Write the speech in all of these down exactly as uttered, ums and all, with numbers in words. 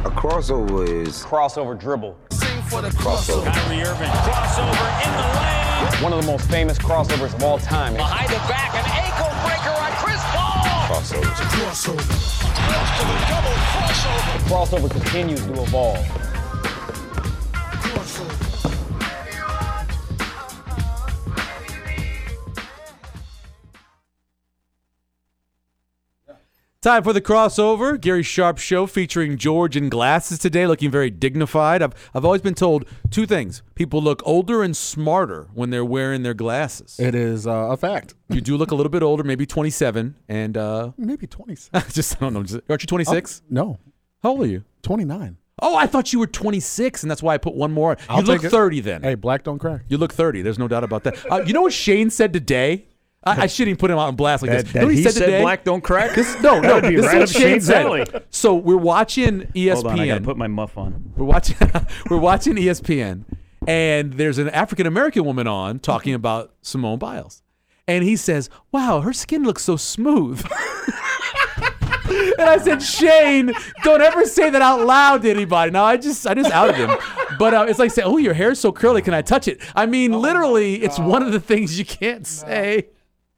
A crossover is crossover dribble. Sing for the crossover. Kyrie Irving, crossover in the lane. One of the most famous crossovers of all time. Behind the back, an ankle breaker on Chris Paul. crossovers. Crossover. Close to the double crossover. The crossover continues to evolve. Crossover. Time for the crossover. Gary Sharp Show featuring George in glasses today, looking very dignified. I've I've always been told two things. People look older and smarter when they're wearing their glasses. It is uh, a fact. You do look a little bit older, maybe twenty-seven, and uh, Maybe twenty-six. just I don't know. Just, aren't you twenty-six? No, How old are you? twenty-nine. Oh, I thought you were twenty-six, and that's why I put one more. I'll You look take it. thirty then. Hey, black don't crack. You look thirty. There's no doubt about that. Uh, you know what Shane said today? I, I shouldn't even put him out on blast like That, this. that You know what he said said today? black don't crack? This, no, no. That'd be This right is up what Shane Shane's said. alley. So we're watching E S P N. Hold on, I gotta put my muff on. We're watching. We're watching E S P N, and there's an African American woman on talking about Simone Biles, and he says, "Wow, her skin looks so smooth." And I said, Shane, don't ever say that out loud to anybody. Now I just, I just outed him, but uh, it's like saying, "Oh, your hair's so curly. Can I touch it?" I mean, oh literally, it's one of the things you can't say.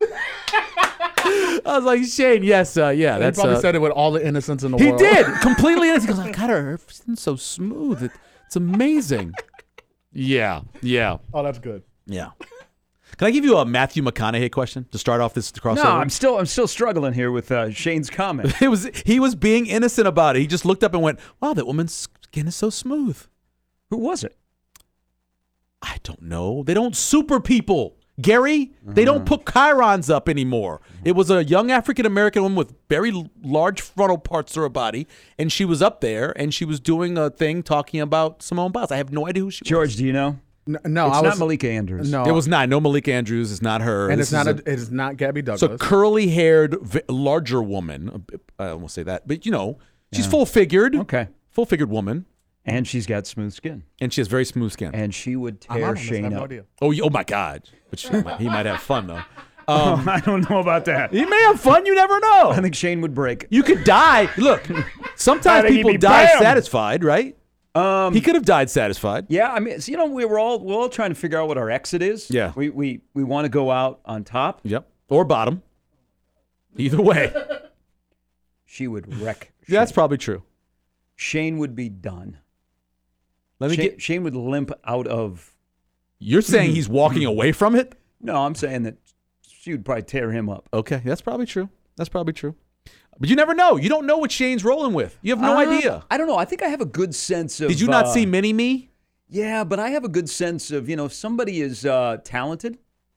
I was like, Shane, yes, uh, yeah, He that's. probably uh, said it with all the innocence in the he world. did completely. Innocent. He goes, "I got her skin's so smooth. It, it's amazing." Yeah, yeah, Oh, that's good. yeah. Can I give you a Matthew McConaughey question to start off this crossover? No, I'm still I'm still struggling here with uh, Shane's comment. It was he was being innocent about it. He just looked up and went, "Wow, that woman's skin is so smooth." Who was it? I don't know. They don't super people, Gary. They don't put chyrons up anymore. It was a young African American woman with very l- large frontal parts of her body, and she was up there and she was doing a thing talking about Simone Biles. I have no idea who she George, was. do you know? No, no It's I not was, Malika Andrews. No, It was not. No Malika Andrews. It's not her. and This it's not. is A, it is not Gabby It's a Douglas. curly-haired, v- larger woman. I won't say that, but you know, she's full-figured. Okay. Full-figured woman, And she's got smooth skin. and she has very smooth skin. And she would I'm tear on this, I Shane have no up. idea. oh, y- oh my God! But she might, he might have fun though. Um, I don't know about that. He may have fun. You never know. I think Shane would break. You could die. Look, I sometimes think he'd people be die bam. satisfied, right? Um, He could have died satisfied. yeah, I mean, so, you know, we were all we're all trying to figure out what our exit is. Yeah. We we we want to go out on top. Yep. Or bottom. Either way. She would wreck. Shane. That's probably true. Shane would be done. Let me Shane, get. Shane would limp out of. You're saying he's walking away from it? No, I'm saying that she would probably tear him up. Okay, that's probably true. That's probably true. But you never know. You don't know what Shane's rolling with. You have no Uh, idea. I don't know. I think I have a good sense of. Did you not uh, see Mini Me? Yeah, but I have a good sense of, you know, if somebody is uh, talented.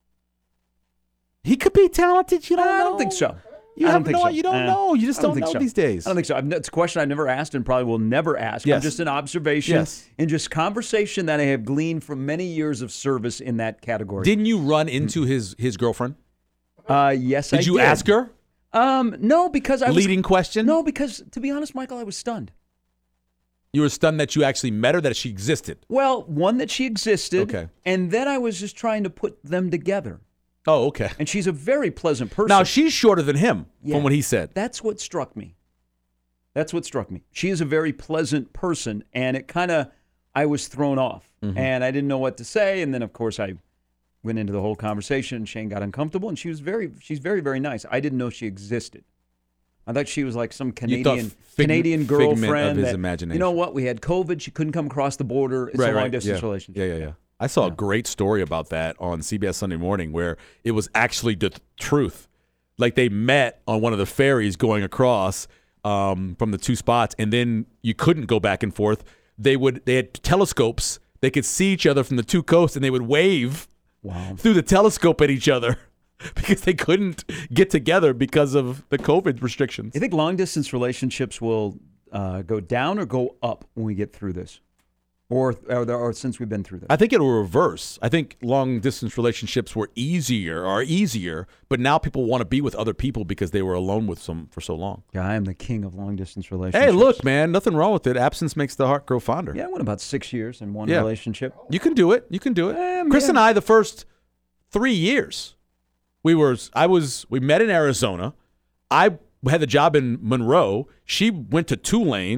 He could be talented. You don't I know. don't think so. You I have don't think no. so. You don't Uh, know. You just I don't, think know so. these days. I don't think so. I've, it's a question I've never asked and probably will never ask. Yes. I'm just an observation Yes. and just conversation that I have gleaned from many years of service in that category. Didn't you run into his his girlfriend? uh, yes, I Did you did. ask her? Um, no, because I was Leading question? No, because to be honest, Michael, I was stunned. You were stunned that you actually met her, that she existed. Well, one that she existed, Okay. and then I was just trying to put them together. Oh, okay. And she's a very pleasant person. Now she's shorter than him, Yeah. from what he said. That's what struck me. That's what struck me. She is a very pleasant person, and it kind of, I was thrown off, Mm-hmm. and I didn't know what to say. And then, of course, I went into the whole conversation, and Shane got uncomfortable, and she was very, she's very, very nice. I didn't know she existed. I thought she was like some Canadian fig- Canadian figment of girlfriend. his that, imagination. You know what? We had COVID. She couldn't come across the border. It's a long distance yeah. relationship. Yeah, yeah, yeah. I saw a great story about that on C B S Sunday Morning where it was actually the th- truth. Like they met on one of the ferries going across um, from the two spots, and then you couldn't go back and forth. They would. They had telescopes. They could see each other from the two coasts, and they would wave Wow. through the telescope at each other because they couldn't get together because of the COVID restrictions. You think long distance relationships will uh, go down or go up when we get through this, or or, or since we've been through this? I think it'll reverse. I think long distance relationships were easier, are easier, but now people want to be with other people because they were alone with some for so long. Yeah, I am the king of long distance relationships. Hey, look, man, nothing wrong with it. Absence makes the heart grow fonder. Yeah, I went about six years in one Yeah. relationship. You can do it. You can do it. Um, Chris yeah. and I, the first three years, we were. I was. We met in Arizona. I had the job in Monroe. She went to Tulane,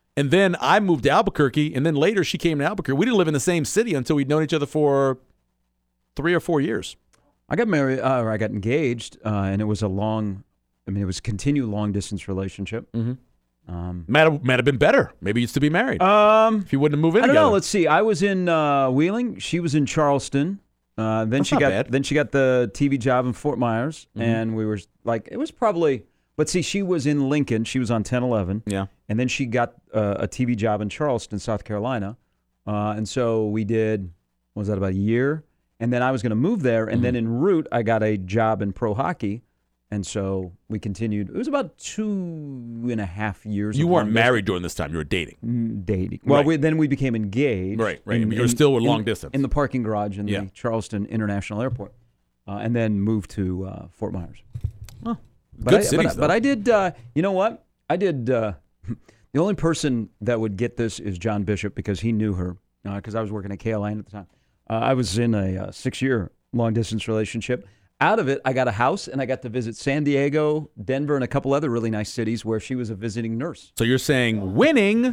And then I moved to Albuquerque, and then later she came to Albuquerque. We didn't live in the same city until we'd known each other for three or four years. I got married, uh, or I got engaged, uh, and it was a long, I mean, it was a continued long-distance relationship. Mm-hmm. Um, Might have, might have been better. Maybe you used to be married. um, if you wouldn't have moved in I don't together. know. Let's see. I was in uh, Wheeling. She was in Charleston. Uh, then That's she not got bad. then she got the T V job in Fort Myers, Mhm. and we were like, it was probably. But see, she was in Lincoln. She was on ten eleven. Yeah. And then she got uh, a T V job in Charleston, South Carolina. Uh, and so we did, what was that, about a year? And then I was going to move there. And Mm-hmm. then en route, I got a job in pro hockey. And so we continued. It was about two and a half years. You of weren't long married during this time. You were dating. distance dating. Well, Right. we, then we became engaged. Right, right. in- But you were in- still in- long distance. In the parking garage in Yeah. the Charleston International Airport. Uh, and then moved to uh, Fort Myers. Oh, But good I, cities, but, I- though. but I did, uh, you know what? I did, uh, the only person that would get this is John Bishop because he knew her, because I was working at K L A N at the time. Uh, I was in a uh, six-year long-distance relationship. Out of it, I got a house, and I got to visit San Diego, Denver, and a couple other really nice cities where she was a visiting nurse. So you're saying winning.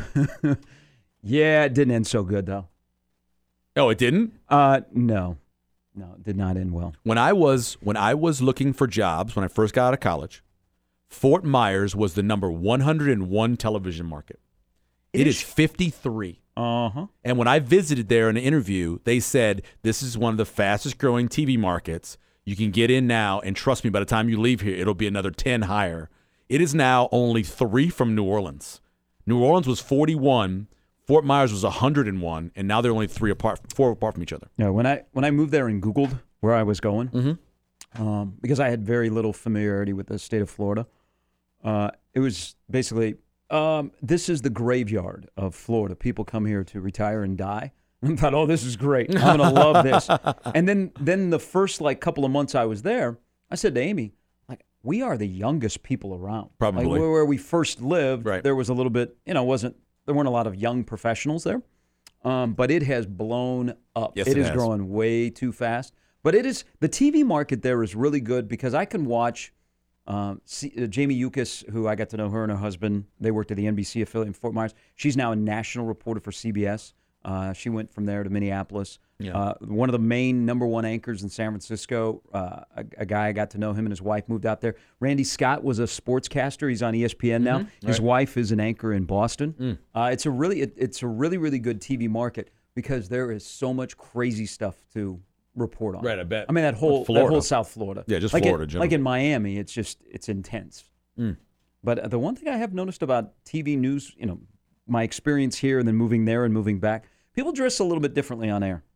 Yeah, it didn't end so good, though. Oh, it didn't? Uh, no. No, it did not end well. When I was when I was looking for jobs when I first got out of college, Fort Myers was the number one hundred one television market. It it is- is fifty-three. Uh-huh. And when I visited there in an interview, they said this is one of the fastest growing T V markets. You can get in now, and trust me, by the time you leave here, it'll be another ten higher. It is now only three from New Orleans. New Orleans was forty-one, Fort Myers was one hundred one, and now they're only three apart, four apart from each other. Yeah, when I when I moved there and Googled where I was going, Mm-hmm. um, because I had very little familiarity with the state of Florida, uh, it was basically um, this is the graveyard of Florida. People come here to retire and die. And I thought, oh, this is great. I'm gonna love this. And then then the first like couple of months I was there, I said to Amy, like, we are the youngest people around. Probably. Like, where, where we first lived, Right. there was a little bit, you know, wasn't there weren't a lot of young professionals there. Um, but it has blown up. Yes, it it is has. growing way too fast. But it is the T V market there is really good because I can watch um, see, uh, Jamie Yukas, who I got to know her and her husband. They worked at the N B C affiliate in Fort Myers. She's now a national reporter for C B S. Uh, she went from there to Minneapolis. Yeah. Uh, one of the main number one anchors in San Francisco, uh, a, a guy I got to know, him and his wife moved out there. Randy Scott was a sportscaster. He's on E S P N now. His right. wife is an anchor in Boston. Mm. Uh, it's a really, it, it's a really, really good T V market because there is so much crazy stuff to report on. Right, I bet. I mean that whole that Florida. whole South Florida. Yeah, just like Florida, In, generally. like in Miami, it's just it's intense. Mm. But the one thing I have noticed about T V news, you know, my experience here and then moving there and moving back, people dress a little bit differently on air.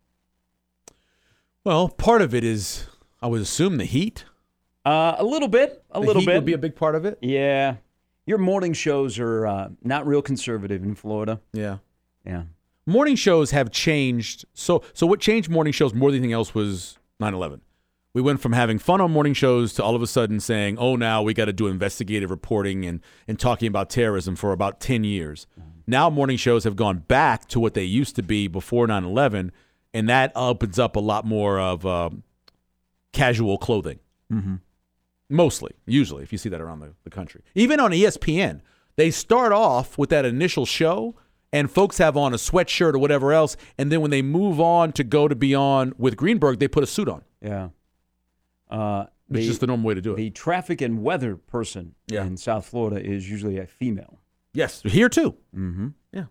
Well, part of it is, I would assume, the heat. Uh, a little bit, a the little heat bit. would be a big part of it. Yeah, your morning shows are uh, not real conservative in Florida. Yeah. Yeah. Morning shows have changed. So, so what changed morning shows more than anything else was nine eleven. We went from having fun on morning shows to all of a sudden saying, oh, now we got to do investigative reporting and, and talking about terrorism for about ten years. Now morning shows have gone back to what they used to be before nine eleven, and that opens up a lot more of um, casual clothing. Mm-hmm. Mostly, usually, if you see that around the, the country. Even on E S P N, they start off with that initial show, and folks have on a sweatshirt or whatever else, and then when they move on to go to be on with Greenberg, they put a suit on. Yeah. Uh, It's the, just the normal way to do it. the traffic and weather person Yeah. in South Florida is usually a female. Yes, here too. Mm-hmm. Yeah.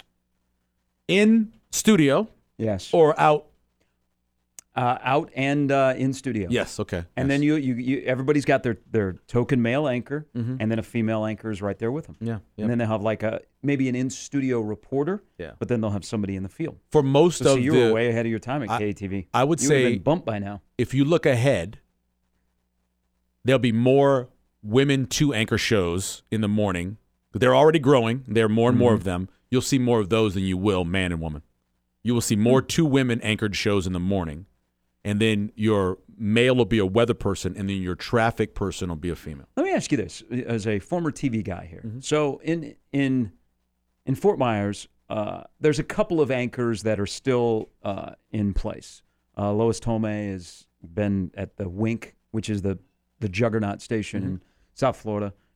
In studio Yes. or out? Uh, out and uh, in studio. Yes, okay. And yes. then you, you, you, everybody's got their, their token male anchor, Mhm. and then a female anchor is right there with them. Yeah, yeah. And then they'll have like a maybe an in studio reporter. Yeah. But then they'll have somebody in the field. For most So, of see, you the, were way ahead of your time at I- K A T V. I would you would have say been bumped by now. if you look ahead, there'll be more women two anchor shows in the morning. They're already growing. There are more and more of them. You'll see more of those than you will man and woman. You will see more two women anchored shows in the morning, and then your male will be a weather person, and then your traffic person will be a female. Let me ask you this, as a former T V guy here. Mm-hmm. So in in in Fort Myers, uh, there's a couple of anchors that are still uh, in place. Uh, Lois Tomei has been at the Wink, which is the the juggernaut station Mm-hmm. in South Florida.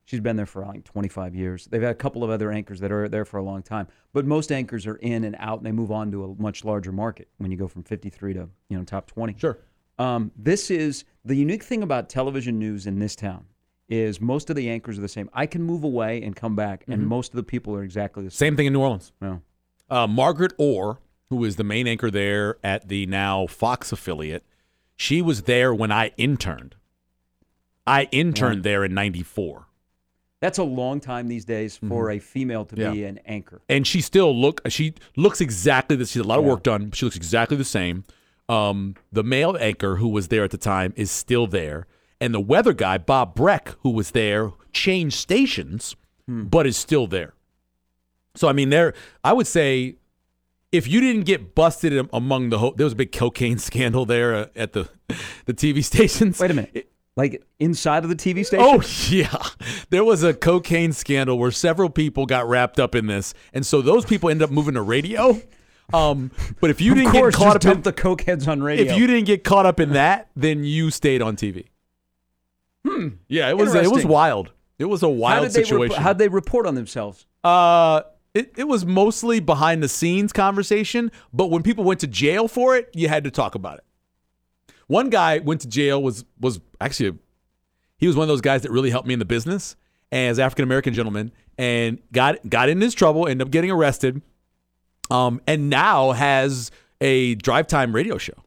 She's been there for like twenty-five years. They've had a couple of other anchors that are there for a long time. But most anchors are in and out, and they move on to a much larger market when you go from fifty-three to, you know, top twenty. Sure. Um, this is the unique thing about television news in this town is most of the anchors are the same. I can move away and come back, and Mm-hmm. most of the people are exactly the same. Same thing in New Orleans. No. Uh, Margaret Orr, who is the main anchor there at the now Fox affiliate, she was there when I interned. I interned there in ninety-four. That's a long time these days for a female to Yeah. be an anchor. And she still look she looks exactly the She has a lot of Yeah. work done. She looks exactly the same. Um, the male anchor who was there at the time is still there. And the weather guy, Bob Breck, who was there, changed stations, but is still there. So, I mean, there, I would say if you didn't get busted am- among the, ho- there was a big cocaine scandal there uh, at the, the T V stations. Wait a minute. Like inside of the T V station? Oh, yeah. There was a cocaine scandal where several people got wrapped up in this. And so those people ended up moving to radio. Um, but if you of didn't course, get caught just up dump in the cokeheads on radio. if you didn't get caught up in that, then you stayed on T V. Hmm. Yeah, it was it was Interesting. wild. It was a how wild did they situation. Rep- how'd they report on themselves? Uh, it, it was mostly behind the scenes conversation, but when people went to jail for it, you had to talk about it. One guy went to jail was was actually a, he was one of those guys that really helped me in the business as African American gentleman, and got got in his trouble, ended up getting arrested, um, and now has a drive time radio show.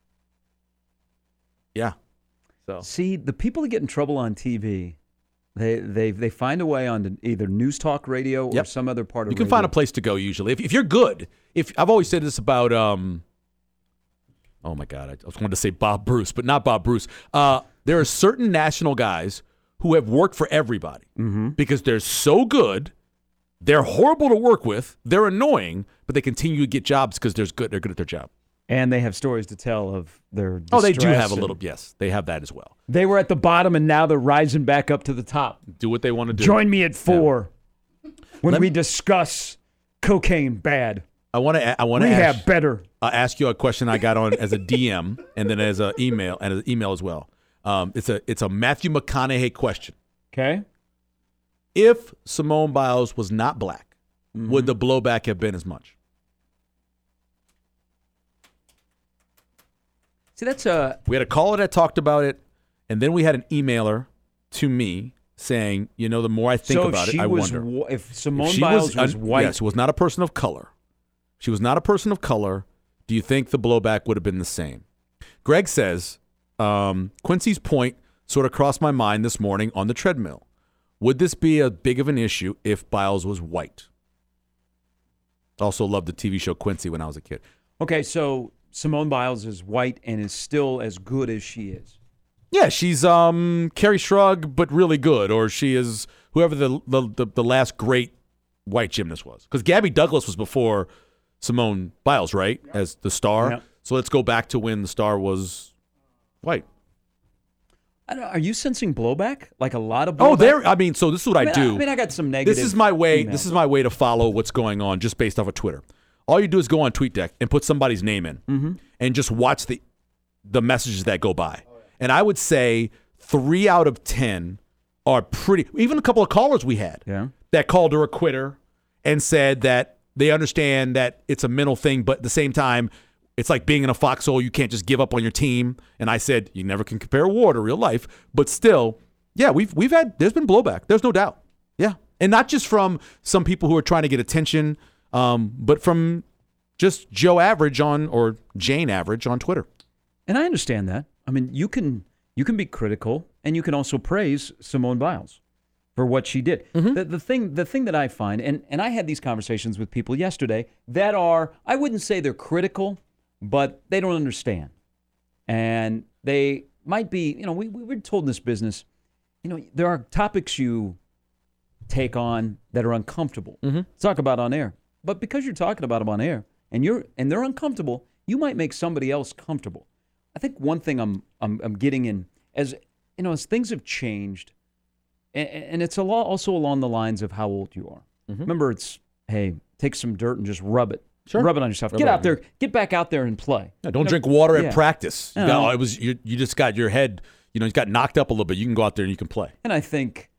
Yeah, so See, the people that get in trouble on T V, they they they find a way on either news talk radio or Yep. some other part of you can radio. find a place to go usually if if you're good. If I've always said this about um. Oh my God! I just wanted to say Bob Bruce, but not Bob Bruce. Uh, there are certain national guys who have worked for everybody because they're so good. They're horrible to work with. They're annoying, but they continue to get jobs because they're good. They're good at their job. And they have stories to tell of their Oh, they do distress have a and- little. Yes, they have that as well. They were at the bottom and now they're rising back up to the top. Do what they want to do. Join me at four when Let we me- discuss cocaine bad, I want to. I want to rehab ask, better. uh, ask you a question I got on as a D M and then as an email and an email as well. Um, it's a it's a Matthew McConaughey question. Okay. If Simone Biles was not black, would the blowback have been as much? See, that's a We had a caller that talked about it, and then we had an emailer to me saying, you know, the more I think so about if she it, I was wonder. wh- if If Simone she Biles was, un- white. Yes, was not a person of color. She was not a person of color. Do you think the blowback would have been the same? Greg says, um, Quincy's point sort of crossed my mind this morning on the treadmill. Would this be a big of an issue if Biles was white? Also loved the T V show Quincy when I was a kid. Okay, so Simone Biles is white and is still as good as she is. Yeah, she's um Carrie Shrug, but really good, or she is whoever the the, the, the last great white gymnast was. Because Gabby Douglas was before Simone Biles, right? As the star. Yeah. So let's go back to when the star was white. I don't, are you sensing blowback? Like a lot of blowback? Oh, there. I mean, so this is what I, I mean, do. I mean, I got some negative. This is my way. emails. This is my way to follow what's going on just based off of Twitter. All you do is go on TweetDeck and put somebody's name in, Mm-hmm. and just watch the the messages that go by. And I would say three out of ten are pretty. Even a couple of callers we had Yeah. that called her a quitter and said that they understand that it's a mental thing, but at the same time, it's like being in a foxhole. You can't just give up on your team. And I said, you never can compare war to real life. But still, yeah, we've we've had there's been blowback. There's no doubt. Yeah, and not just from some people who are trying to get attention, um, but from just Joe Average on or Jane Average on Twitter. And I understand that. I mean, you can you can be critical and you can also praise Simone Biles for what she did. Mm-hmm. The, the thing the thing that I find, and, and I had these conversations with people yesterday that are, I wouldn't say they're critical, but they don't understand. And they might be, you know, we, we were told in this business, you know, there are topics you take on that are uncomfortable. Mm-hmm. Talk about on air. But because you're talking about them on air and you're and they're uncomfortable, you might make somebody else comfortable. I think one thing I'm I'm, I'm getting in as you know as things have changed, and, and it's a lot also along the lines of how old you are. Mm-hmm. Remember, it's hey, take some dirt and just rub it, Sure. rub it on yourself. Rub get it out on there, get back out there and play. Yeah, don't You know, drink water yeah. at practice. You, No. got, it was you, you just got your head, you know, you got knocked up a little bit. You can go out there and you can play. And I think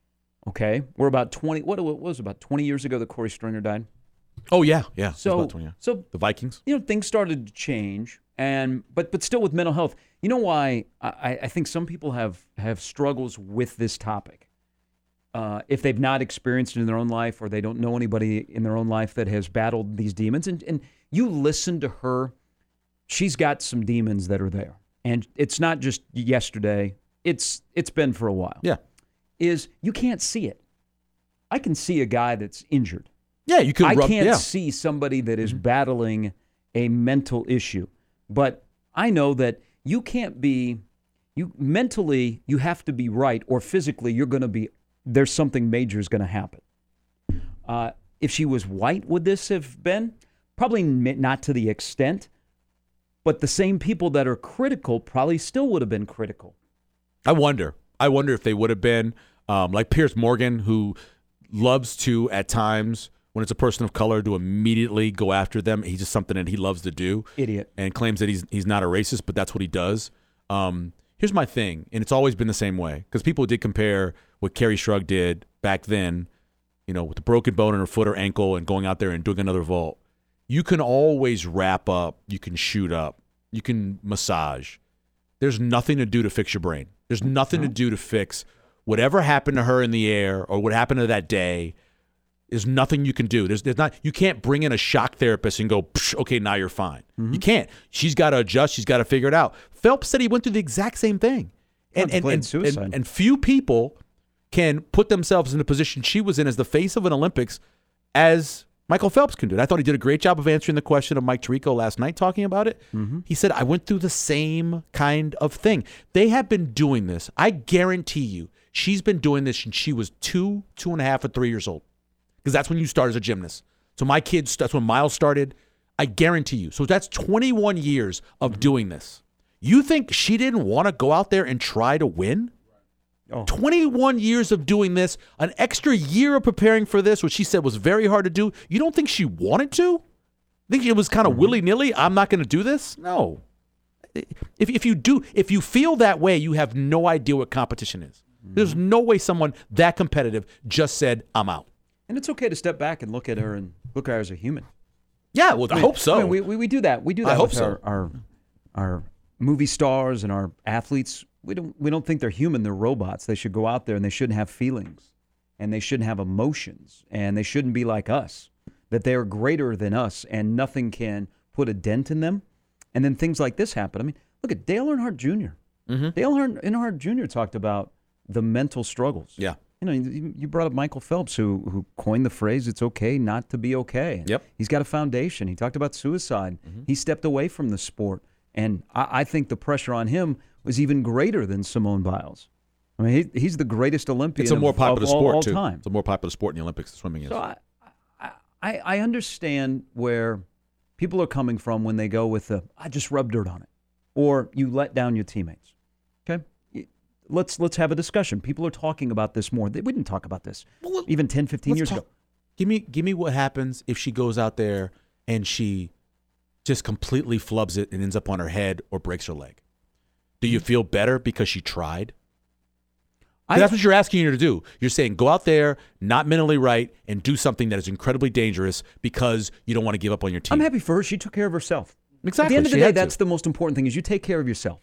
Okay, we're about twenty. What, what was it, about twenty years ago that Corey Stringer died? Oh yeah, yeah. It's So, about twenty, yeah. so The Vikings. you know, things started to change, and but but still with mental health. You know why I, I think some people have have struggles with this topic. Uh, if they've not experienced it in their own life, or they don't know anybody in their own life that has battled these demons, and and you listen to her, she's got some demons that are there, and it's not just yesterday. It's it's been for a while. Yeah. Is you can't see it. I can see a guy that's injured. Yeah, you could I rub, can't yeah. see somebody that is battling a mental issue, but I know that you can't be, you mentally, you have to be right, or physically, you're going to be, there's something major is going to happen. Uh, if she was white, would this have been? Probably n- not to the extent, but the same people that are critical probably still would have been critical. I wonder. I wonder if they would have been um, like Piers Morgan, who loves to, at times, when it's a person of color, to immediately go after them. He's just something that he loves to do. Idiot. And claims that he's he's not a racist, but that's what he does. Um, here's my thing, and it's always been the same way, because people did compare what Carrie Shrug did back then, you know, with the broken bone in her foot or ankle and going out there and doing another vault. You can always wrap up. You can shoot up. You can massage. There's nothing to do to fix your brain. There's nothing to do to fix whatever happened to her in the air or what happened to that day. There's nothing you can do. There's, there's not. You can't bring in a shock therapist and go, Psh, okay, now you're fine. Mm-hmm. You can't. She's got to adjust. She's got to figure it out. Phelps said he went through the exact same thing, and and and, suicide. and and few people can put themselves in the position she was in as the face of an Olympics, as Michael Phelps can do it. I thought he did a great job of answering the question of Mike Tirico last night, talking about it. Mm-hmm. He said, I went through the same kind of thing. They have been doing this. I guarantee you, she's been doing this since she was two, two and a half, or three years old. Because that's when you start as a gymnast. So my kids, that's when Miles started. I guarantee you. So that's twenty-one years of doing this. You think she didn't want to go out there and try to win? Oh. twenty-one years of doing this, an extra year of preparing for this, which she said was very hard to do. You don't think she wanted to? Think it was kind of Mm-hmm. willy-nilly? I'm not going to do this? No. If if you do, if you feel that way, you have no idea what competition is. Mm-hmm. There's no way someone that competitive just said, I'm out. And it's okay to step back and look at her and look at her as a human. Yeah, well, I, I mean, hope so. I mean, we, we we do that. We do that I hope with so. our, our our movie stars and our athletes. We don't we don't think they're human. They're robots. They should go out there and they shouldn't have feelings, and they shouldn't have emotions, and they shouldn't be like us. That they are greater than us, and nothing can put a dent in them. And then things like this happen. I mean, look at Dale Earnhardt Junior Mm-hmm. Dale Earnhardt Junior talked about the mental struggles. Yeah. You know, you you brought up Michael Phelps, who who coined the phrase, it's okay not to be okay. Yep. He's got a foundation. He talked about suicide. Mm-hmm. He stepped away from the sport. And I, I think the pressure on him was even greater than Simone Biles. I mean, he, he's the greatest Olympian It's a more of, popular of all, sport, all too. time. It's a more popular sport in the Olympics, swimming is. So I, I, I understand where people are coming from when they go with the, I just rub dirt on it. Or you let down your teammates. Okay? Let's let's have a discussion. People are talking about this more. They wouldn't talk about this Well, even ten, fifteen Let's years talk- ago. Give me, give me what happens if she goes out there and she just completely flubs it and ends up on her head or breaks her leg. Do you feel better because she tried? I- That's what you're asking her to do. You're saying go out there, not mentally right, and do something that is incredibly dangerous because you don't want to give up on your team. I'm happy for her. She took care of herself. Exactly. At the end of the She day, had to. that's the most important thing is you take care of yourself.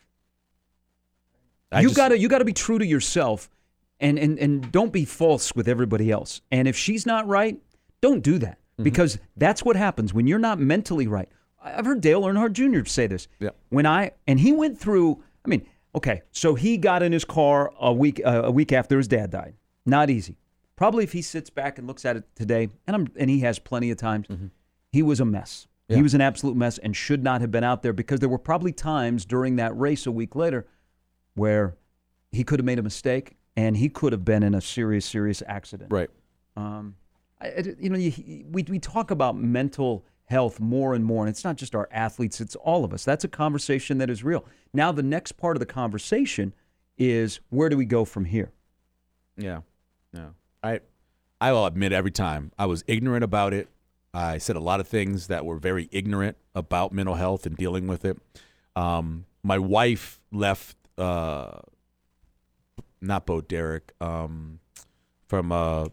I you just- gotta you gotta be true to yourself and, and and don't be false with everybody else. And if she's not right, don't do that. Mm-hmm. Because that's what happens when you're not mentally right. I- I've heard Dale Earnhardt Junior say this. Yep. When I and he went through, I mean, okay, so he got in his car a week uh, a week after his dad died. Not easy. Probably if he sits back and looks at it today, and I'm and he has plenty of times, he was a mess. Yeah. He was an absolute mess and should not have been out there because there were probably times during that race a week later where he could have made a mistake and he could have been in a serious, serious accident. Right. Um, I, I- you know, you, we we talk about mental health more and more, and it's not just our athletes; it's all of us. That's a conversation that is real. Now, the next part of the conversation is where do we go from here? Yeah. Yeah. I I will admit every time I was ignorant about it. I said a lot of things that were very ignorant about mental health and dealing with it. Um, my wife left, uh, not Bo Derek, um, from uh,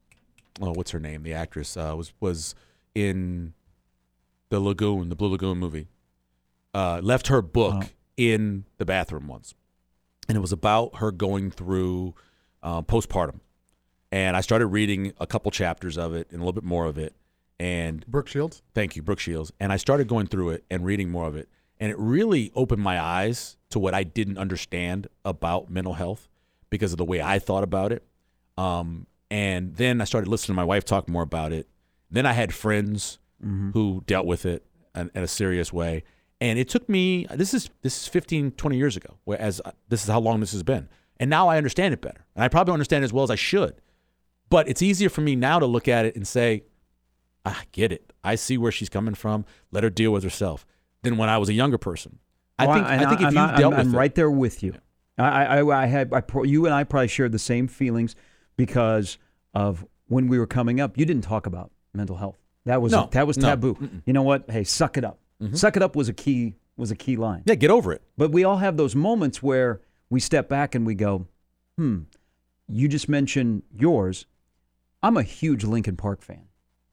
oh, what's her name? The actress uh, was was in the Lagoon, the Blue Lagoon movie. Uh, left her book oh. in the bathroom once, and it was about her going through uh, postpartum. And I started reading a couple chapters of it and a little bit more of it. And Brooke Shields. Thank you, Brooke Shields. And I started going through it and reading more of it, and it really opened my eyes to what I didn't understand about mental health because of the way I thought about it. Um, and then I started listening to my wife talk more about it. Then I had friends mm-hmm. who dealt with it in, in a serious way. And it took me, this is this is fifteen, twenty years ago, whereas this is how long this has been. And now I understand it better. And I probably understand it as well as I should. But it's easier for me now to look at it and say, I get it. I see where she's coming from. Let her deal with herself. Than when I was a younger person. I well, think I, I think if I'm, you've I'm, dealt I'm with I'm it. right there with you. I, I, I had, I, you and I probably shared the same feelings because of when we were coming up. You didn't talk about mental health. That was no, that was no. taboo. Mm-mm. You know what? Hey, suck it up. Mm-hmm. Suck it up was a key was a key line. Yeah, get over it. But we all have those moments where we step back and we go, hmm. You just mentioned yours. I'm a huge Linkin Park fan.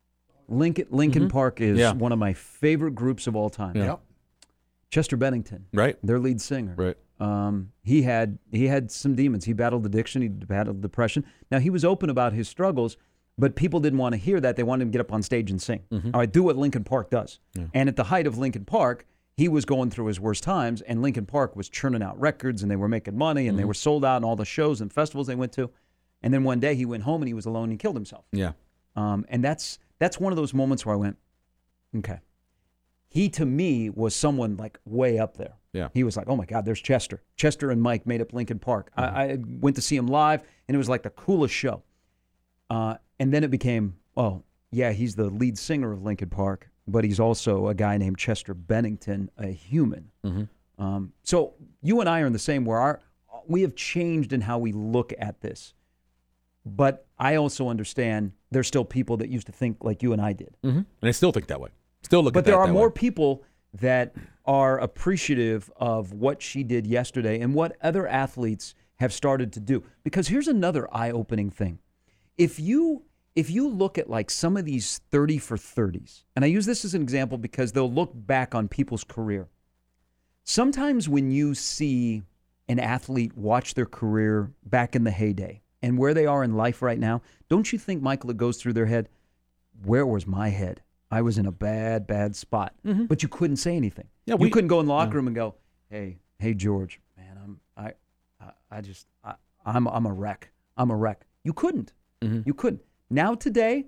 Linkin Linkin mm-hmm. Park is yeah. one of my favorite groups of all time. Yeah. Yep. Chester Bennington, right? Their lead singer, right? Um, he had he had some demons. He battled addiction. He battled depression. Now he was open about his struggles, but people didn't want to hear that. They wanted him to get up on stage and sing. Mm-hmm. All right, do what Linkin Park does. Yeah. And at the height of Linkin Park, he was going through his worst times, and Linkin Park was churning out records, and they were making money, and mm-hmm. they were sold out in all the shows and festivals they went to. And then one day he went home and he was alone and he killed himself. Yeah. Um, and that's that's one of those moments where I went, okay. He, to me, was someone like way up there. Yeah. He was like, oh, my God, there's Chester. Chester and Mike made up Linkin Park. Mm-hmm. I, I went to see him live, and it was like the coolest show. Uh, and then it became, oh, yeah, he's the lead singer of Linkin Park, but he's also a guy named Chester Bennington, a human. Mm-hmm. Um, so you and I are in the same where our, we have changed in how we look at this. But I also understand there's still people that used to think like you and I did. Mm-hmm. And I still think that way. Still look but at that there are that more way. people that are appreciative of what she did yesterday and what other athletes have started to do. Because here's another eye-opening thing. If you if you look at like some of these thirty for thirties, and I use this as an example because they'll look back on people's career. Sometimes when you see an athlete watch their career back in the heyday and where they are in life right now, don't you think, Michael, it goes through their head, where was my head? I was in a bad, bad spot. Mm-hmm. But you couldn't say anything. Yeah, we, you couldn't go in the locker yeah. room and go, hey, hey, George, man, I'm I I, I just I, I'm I'm a wreck. I'm a wreck. You couldn't. Mm-hmm. You couldn't. Now today,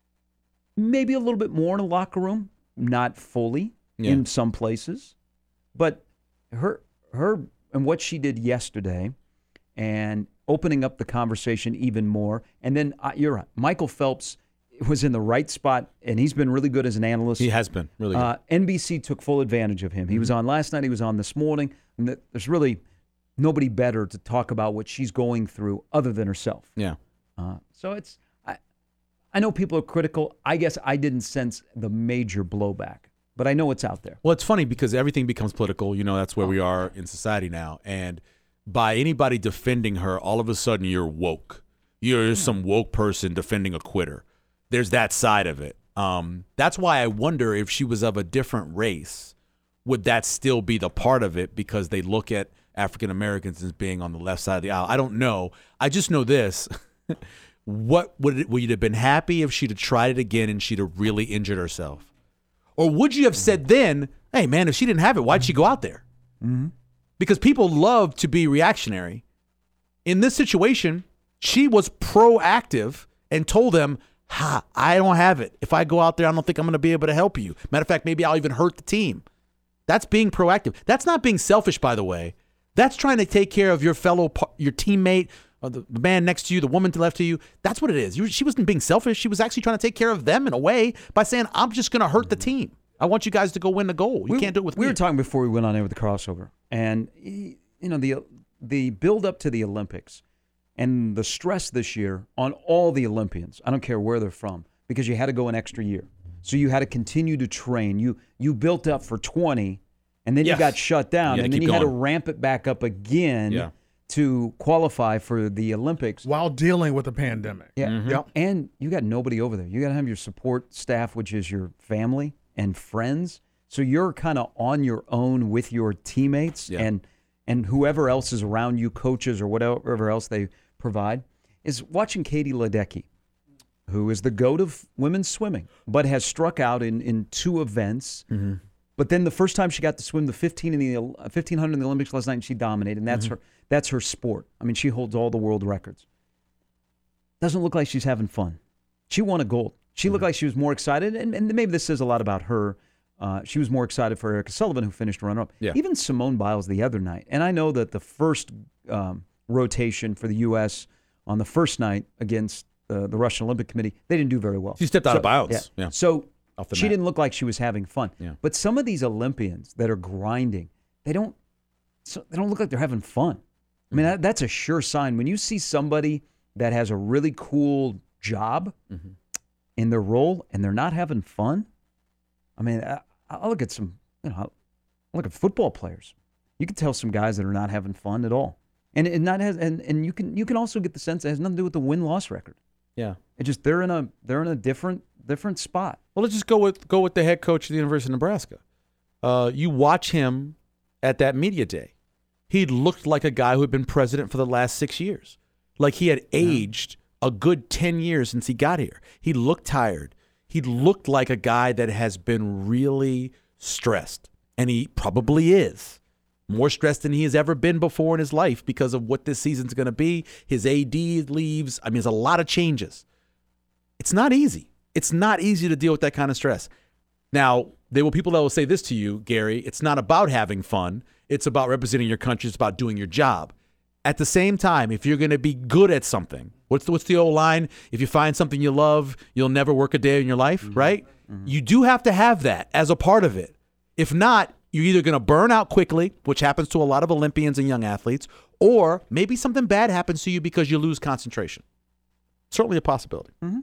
maybe a little bit more in a locker room, not fully yeah. in some places. But her her and what she did yesterday and opening up the conversation even more. And then uh, you're right. Michael Phelps was in the right spot, and he's been really good as an analyst. He has been really good. Uh, N B C took full advantage of him. He mm-hmm. was on last night. He was on this morning. And there's really nobody better to talk about what she's going through other than herself. Yeah. Uh, so it's I, I know people are critical. I guess I didn't sense the major blowback, but I know it's out there. Well, it's funny because everything becomes political. You know, that's where we are in society now. And by anybody defending her, all of a sudden you're woke. You're some woke person defending a quitter. There's that side of it. Um, that's why I wonder if she was of a different race, would that still be the part of it because they look at African Americans as being on the left side of the aisle? I don't know. I just know this. What would it, would you have been happy if she'd have tried it again and she'd have really injured herself? Or would you have said then, hey, man, if she didn't have it, why'd she go out there? Mm-hmm. Because people love to be reactionary. In this situation, she was proactive and told them, ha, I don't have it. If I go out there, I don't think I'm going to be able to help you. Matter of fact, maybe I'll even hurt the team. That's being proactive. That's not being selfish, by the way. That's trying to take care of your fellow, your teammate, or the man next to you, the woman to left of you. That's what it is. You, she wasn't being selfish. She was actually trying to take care of them in a way by saying, I'm just going to hurt the team. I want you guys to go win the goal. You we, can't do it with we me. We were talking before we went on air with the crossover. And, you know, the the build up to the Olympics and the stress this year on all the Olympians, I don't care where they're from, because you had to go an extra year. So you had to continue to train. You you built up for twenty, and then yes. you got shut down, and then you going. had to ramp it back up again yeah. to qualify for the Olympics. While dealing with a pandemic. Yeah. Yep. And you got nobody over there. You got to have your support staff, which is your family and friends. So you're kind of on your own with your teammates Yeah. and and whoever else is around you, coaches or whatever else they provide. Is watching Katie Ledecky, who is the GOAT of women's swimming, but has struck out in, in two events. Mm-hmm. But then the first time she got to swim the fifteen in the fifteen hundred in the Olympics last night, and she dominated. And that's Mm-hmm. her that's her sport. I mean, she holds all the world records. Doesn't look like she's having fun. She won a gold. She looked like she was more excited, and, and maybe this says a lot about her. Uh, she was more excited for Erica Sullivan, who finished runner-up. Yeah. Even Simone Biles the other night. And I know that the first um, rotation for the U S on the first night against uh, the Russian Olympic Committee, they didn't do very well. She stepped out So- of bounds. Yeah. So Off the she mat. didn't look like she was having fun. Yeah. But some of these Olympians that are grinding, they don't so they don't look like they're having fun. I mean, that, that's a sure sign. When you see somebody that has a really cool job Mm-hmm. in their role and they're not having fun, I mean, I, I look at some, you know, I look at football players. You can tell some guys that are not having fun at all, and and not has, and, and you can you can also get the sense it has nothing to do with the win loss record. Yeah. It just they're in a they're in a different different spot. Well, let's just go with go with the head coach of the University of Nebraska. Uh, you watch him at that media day. He looked like a guy who had been president for the last six years. Like he had aged a good ten years since he got here. He looked tired. He looked like a guy that has been really stressed. And he probably is. More stressed than he has ever been before in his life because of what this season's going to be. His A D leaves. I mean, there's a lot of changes. It's not easy. It's not easy to deal with that kind of stress. Now, there will people that will say this to you, Gary. It's not about having fun. It's about representing your country. It's about doing your job. At the same time, if you're going to be good at something, what's the, what's the old line? If you find something you love, you'll never work a day in your life, mm-hmm. right? Mm-hmm. You do have to have that as a part of it. If not, you're either going to burn out quickly, which happens to a lot of Olympians and young athletes, or maybe something bad happens to you because you lose concentration. Certainly a possibility. Mm-hmm.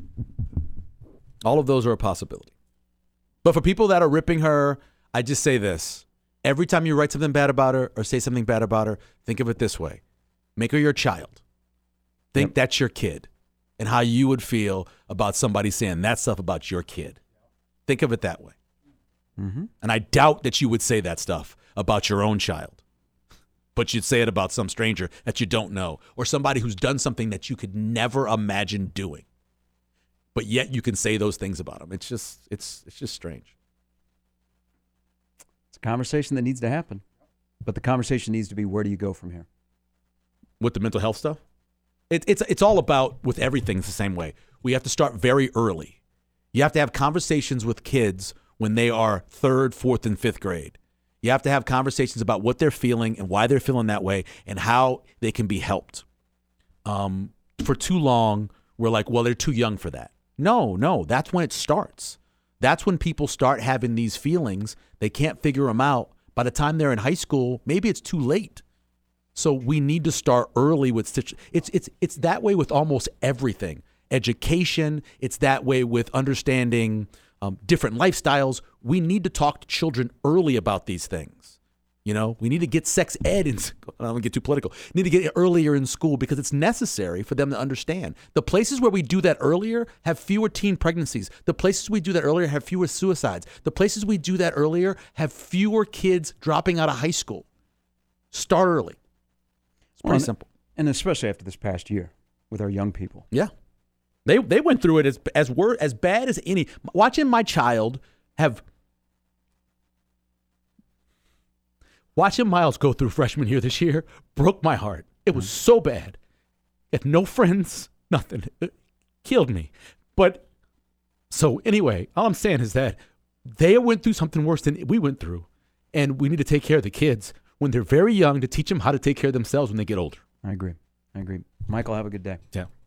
All of those are a possibility. But for people that are ripping her, I just say this. Every time you write something bad about her or say something bad about her, think of it this way. Make her your child. Think Yep. that's your kid and how you would feel about somebody saying that stuff about your kid. Think of it that way. Mm-hmm. And I doubt that you would say that stuff about your own child. But you'd say it about some stranger that you don't know or somebody who's done something that you could never imagine doing. But yet you can say those things about them. It's just it's it's just strange. It's a conversation that needs to happen. But the conversation needs to be, where do you go from here? With the mental health stuff? It, it's it's all about, with everything, it's the same way. We have to start very early. You have to have conversations with kids when they are third, fourth, and fifth grade. You have to have conversations about what they're feeling and why they're feeling that way and how they can be helped. Um, for too long, we're like, well, they're too young for that. No, no, that's when it starts. That's when people start having these feelings. They can't figure them out. By the time they're in high school, maybe it's too late. So we need to start early with situ- it's it's it's that way with almost everything. Education, it's that way with understanding um, different lifestyles. We need to talk to children early about these things. You know, we need to get sex ed in school. I don't want to get too political. We need to get it earlier in school because it's necessary for them to understand. The places where we do that earlier have fewer teen pregnancies. The places we do that earlier have fewer suicides. The places we do that earlier have fewer kids dropping out of high school. Start early. It's pretty Well, simple. And especially after this past year with our young people. Yeah. They they went through it as as wor- as bad as any. Watching my child have Watching Miles go through freshman year this year broke my heart. It was so bad. Had no friends, nothing. It killed me. But so anyway, all I'm saying is that they went through something worse than we went through, and we need to take care of the kids when they're very young to teach them how to take care of themselves when they get older. I agree. I agree. Michael, have a good day. Yeah.